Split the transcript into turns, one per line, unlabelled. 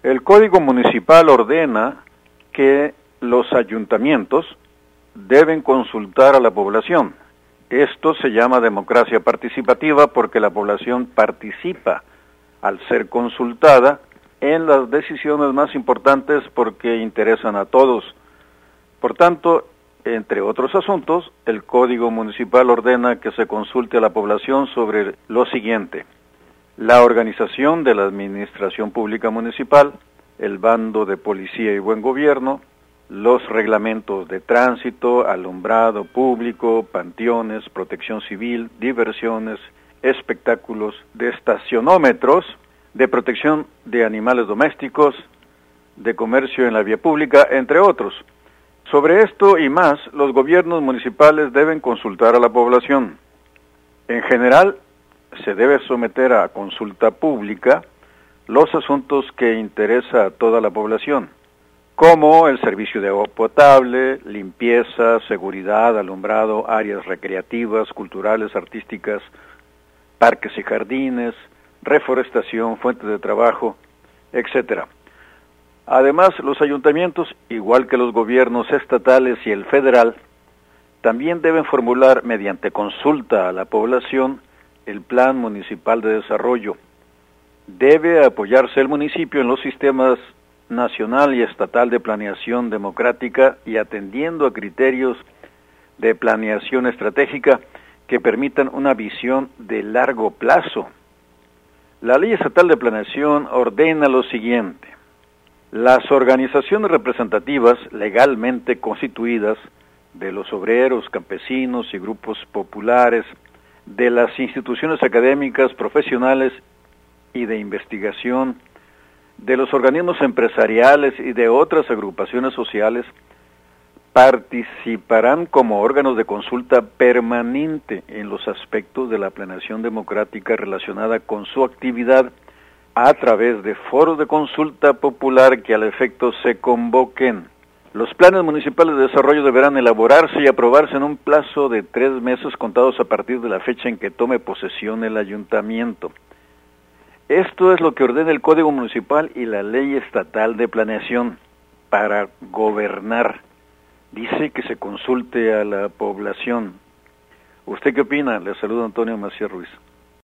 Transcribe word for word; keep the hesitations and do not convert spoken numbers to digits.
El Código Municipal ordena que los ayuntamientos deben consultar a la población. Esto se llama democracia participativa porque la población participa al ser consultada en las decisiones más importantes porque interesan a todos. Por tanto, entre otros asuntos, el Código Municipal ordena que se consulte a la población sobre lo siguiente: la organización de la administración pública municipal, el bando de policía y buen gobierno, los reglamentos de tránsito, alumbrado público, panteones, protección civil, diversiones, espectáculos, de estacionómetros, de protección de animales domésticos, de comercio en la vía pública, entre otros. Sobre esto y más, los gobiernos municipales deben consultar a la población. En general, se debe someter a consulta pública los asuntos que interesa a toda la población, como el servicio de agua potable, limpieza, seguridad, alumbrado, áreas recreativas, culturales, artísticas, parques y jardines, reforestación, fuentes de trabajo, etcétera. Además, los ayuntamientos, igual que los gobiernos estatales y el federal, también deben formular mediante consulta a la población el Plan Municipal de Desarrollo. Debe apoyarse el municipio en los sistemas nacional y estatal de planeación democrática y atendiendo a criterios de planeación estratégica que permitan una visión de largo plazo. La Ley Estatal de Planeación ordena lo siguiente: las organizaciones representativas legalmente constituidas de los obreros, campesinos y grupos populares, de las instituciones académicas, profesionales y de investigación, de los organismos empresariales y de otras agrupaciones sociales, participarán como órganos de consulta permanente en los aspectos de la planeación democrática relacionada con su actividad a través de foros de consulta popular que al efecto se convoquen. Los planes municipales de desarrollo deberán elaborarse y aprobarse en un plazo de tres meses contados a partir de la fecha en que tome posesión el ayuntamiento. Esto es lo que ordena el Código Municipal y la Ley Estatal de Planeación para gobernar. Dice que se consulte a la población. ¿Usted qué opina? Le saluda Antonio Macías Ruiz.